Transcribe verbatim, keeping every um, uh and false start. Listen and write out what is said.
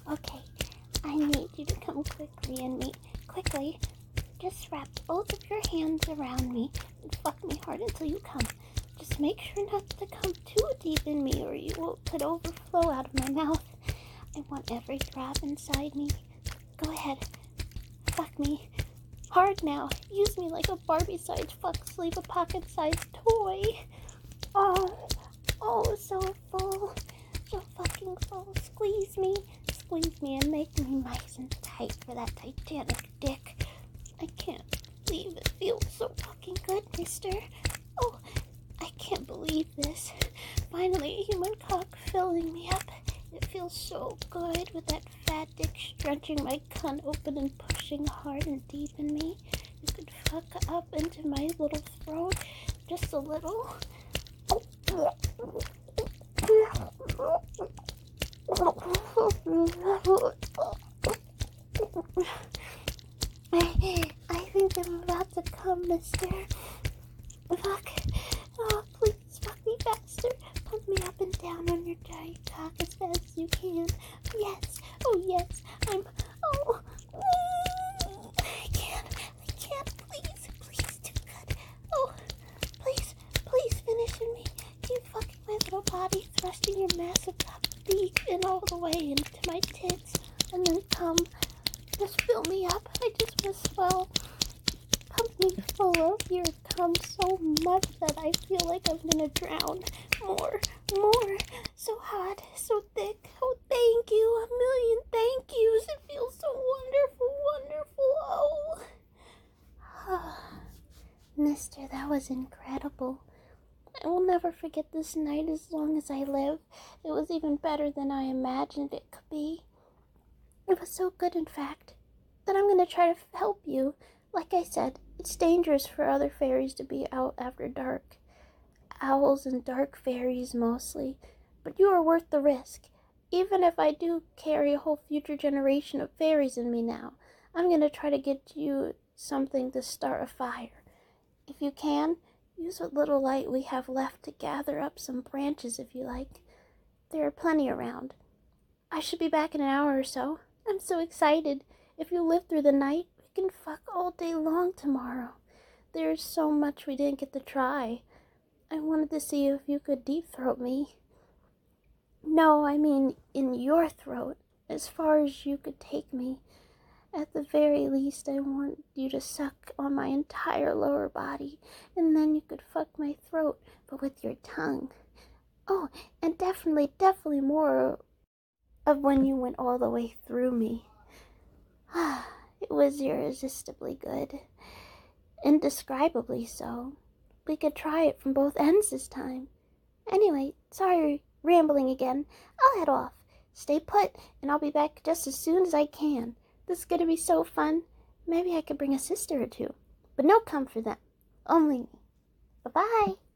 Okay, I need you to come quickly and me. Quickly. Just wrap both of your hands around me and fuck me hard until you come. Just make sure not to come too deep in me or you will could overflow out of my mouth. I want every drop inside me. Go ahead. Fuck me. Hard now. Use me like a Barbie-sized fuck sleeve, a pocket-sized toy. Oh, oh, so full. So fucking full. Squeeze me. Squeeze me and make me nice and tight for that Titanic dick. I can't believe it feels so fucking good, mister. Oh, I can't believe this. Finally, a human cock filling me up. It feels so good with that fat dick stretching my cunt open and pushing hard and deep in me. You could fuck up into my little throat just a little. I, I think I'm about to come, mister. Fuck. Oh, please fuck me faster. Pump me up and down on your giant cock as fast as you can. Yes. Oh, yes. I'm... Oh. Mm, I can't. I can't. Please. Please do good. Oh. Please. Please finish in me. You fucking my little body, thrusting your massive cock deep in all the way into my tits. And then come. Just fill me up. I just want to swell. Pump me full of your cum so much that I feel like I'm gonna drown. More, more. So hot, so thick. Oh, thank you. A million thank yous. It feels so wonderful, wonderful. Oh. Mister, that was incredible. I will never forget this night as long as I live. It was even better than I imagined it could be. It was so good, in fact, that I'm going to try to help you. Like I said, it's dangerous for other fairies to be out after dark. Owls and dark fairies mostly. But you are worth the risk. Even if I do carry a whole future generation of fairies in me now, I'm going to try to get you something to start a fire. If you can, use what little light we have left to gather up some branches if you like. There are plenty around. I should be back in an hour or so. I'm so excited. If you live through the night, we can fuck all day long tomorrow. There's so much we didn't get to try. I wanted to see if you could deep throat me. No, I mean in your throat, as far as you could take me. At the very least, I want you to suck on my entire lower body, and then you could fuck my throat, but with your tongue. Oh, and definitely, definitely more of when you went all the way through me. It was irresistibly good. Indescribably so. We could try it from both ends this time. Anyway, sorry, rambling again. I'll head off. Stay put, and I'll be back just as soon as I can. This is gonna be so fun. Maybe I could bring a sister or two. But no come for them. Only me. Bye-bye.